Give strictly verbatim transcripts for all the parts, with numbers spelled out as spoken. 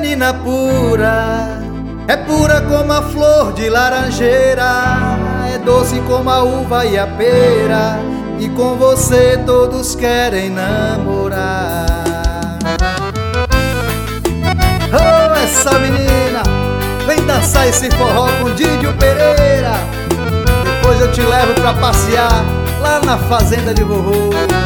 Menina pura, é pura como a flor de laranjeira, é doce como a uva e a pera, e com você todos querem namorar. Oh, essa menina, vem dançar esse forró com Didio Pereira. Depois eu te levo pra passear lá na fazenda de vovô.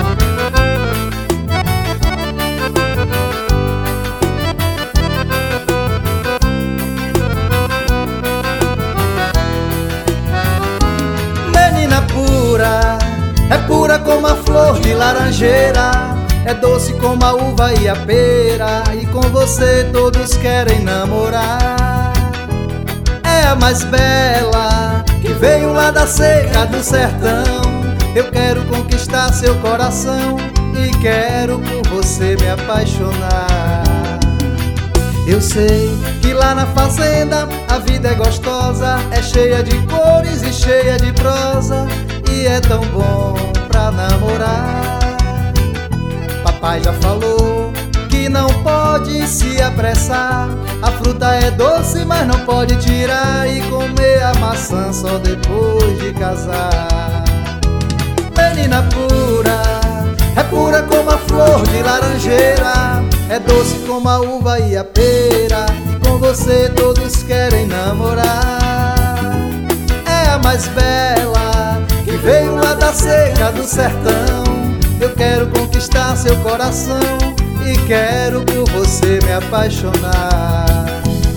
Menina pura, é pura como a flor de laranjeira, é doce como a uva e a pera, e com você todos querem namorar. É a mais bela que veio lá da seca do sertão. Eu quero conquistar seu coração e quero por você me apaixonar. Eu sei que lá na fazenda a vida é gostosa, é cheia de cores e cheia de prosa, e é tão bom pra namorar. Papai já falou que não pode se apressar, a fruta é doce mas não pode tirar, e comer a maçã só depois de casar. Menina pura, é pura como a flor de laranjeira, é doce como a uva e a pera, e com você todos querem namorar. É a mais bela que veio lá da seca do sertão. Eu quero conquistar seu coração e quero por você me apaixonar.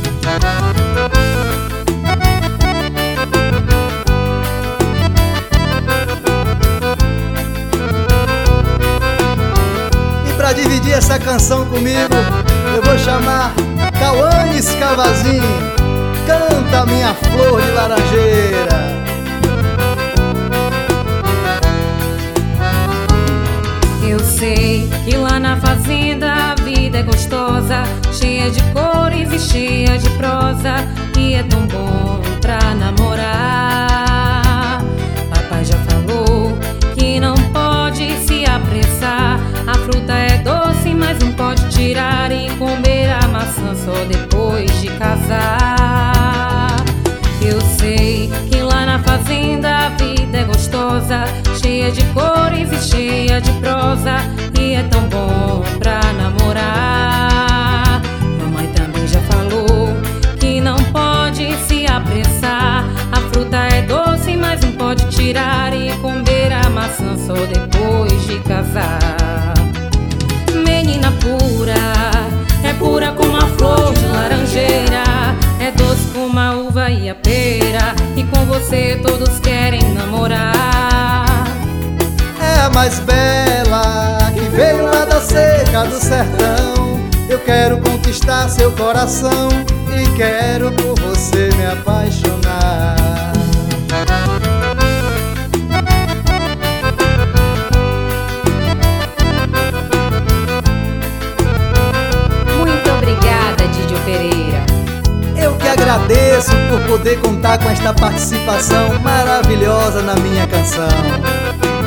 E pra dividir essa canção comigo, eu vou chamar Cauane Scavazin. Canta minha flor de laranjeira. Eu sei que lá na fazenda a vida é gostosa, cheia de cores e cheia de prosa, e é tão bom pra namorar. Papai já falou que não pode se apressar, a fruta é doce mas não pode tirar, e comer a maçã só depois de casar. Eu sei que lá na fazenda a vida é gostosa, cheia de cores e cheia de prosa, e é tão bom pra namorar. Mamãe também já falou que não pode se apressar, a fruta é doce mas não pode tirar, e comer a maçã só depois de casar. Menina pura, é pura como a flor de laranjeira, é doce como a uva e a pera, e com você todos querem namorar. É a mais bela que veio lá da seca do sertão. Eu quero conquistar seu coração e quero por você me apaixonar. Muito obrigada, Didio Pereira. Eu que agradeço por poder contar com esta participação maravilhosa na minha canção.